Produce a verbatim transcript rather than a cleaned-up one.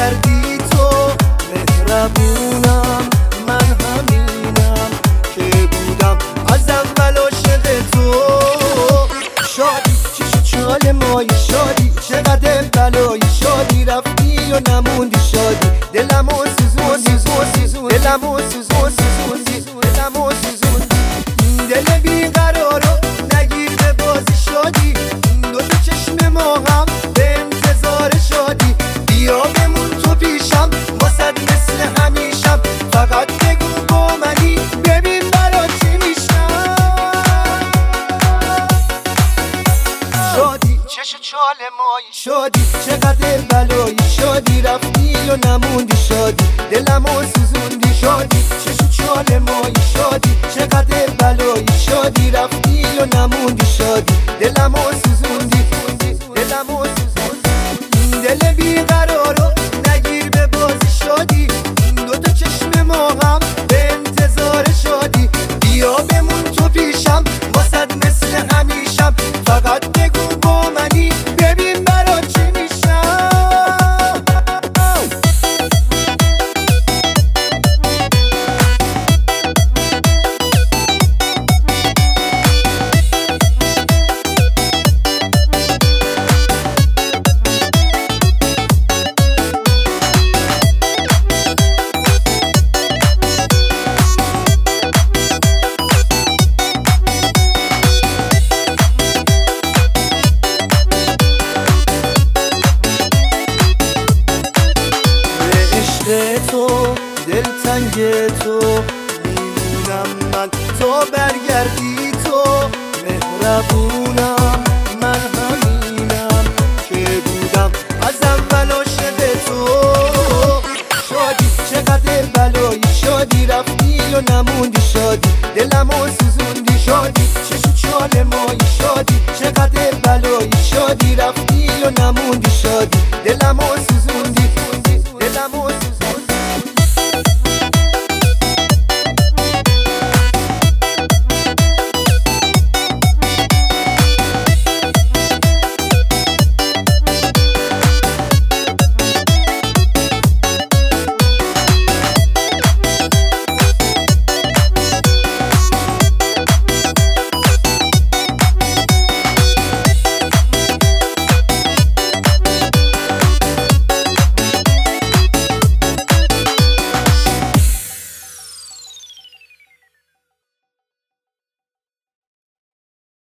برگردی تو مهربونم، من همینم که بودم از اول عاشق تو. شادی چشو چال مایی شادی، چقدر بلایی شادی، رفتی و نموندی شادی، دلمو سوزوندی سوزوندی دلمو سوزوندی سوزوندی دلمو سوزوندی. دل بیقرارو نگیر به بازی شادی، دو تا چشم ما هم به انتظار شادی. بیا بمون تو پیشم واسد مثل همیشم، فقط بگو با منی ببین برا چی میشم. شادی چشو چال مایی شادی، چقدر بلایی شادی، رفتی و نموندی شادی، دلمو سوزوندی شادی. چشو چال مایی شادی، چقدر بلایی شادی، رفتی و نموندی شادی، دلمو سوزوندی دلمو سوزوندی. دل بیقرارو نگیر به بازی شادی، دو تا چشم ما هم به انتظار شادی. بیا بمون تو پیشم واسد مثل همیشم، فقط بگو با منی ببین برا چی میشم. تو دلتنگ تو میمونم من تا برگردی تو مهربونم، من همینم که بودم از اول عاشق تو. شادی چقدر بلایی شادی، رفتی و نموندی شادی، دلمو سوزوندی شادی. چشو چال مایی شادی، چقدر بلایی شادی، رفتی و نموندی شادی، دلمو سوزوندی دلمو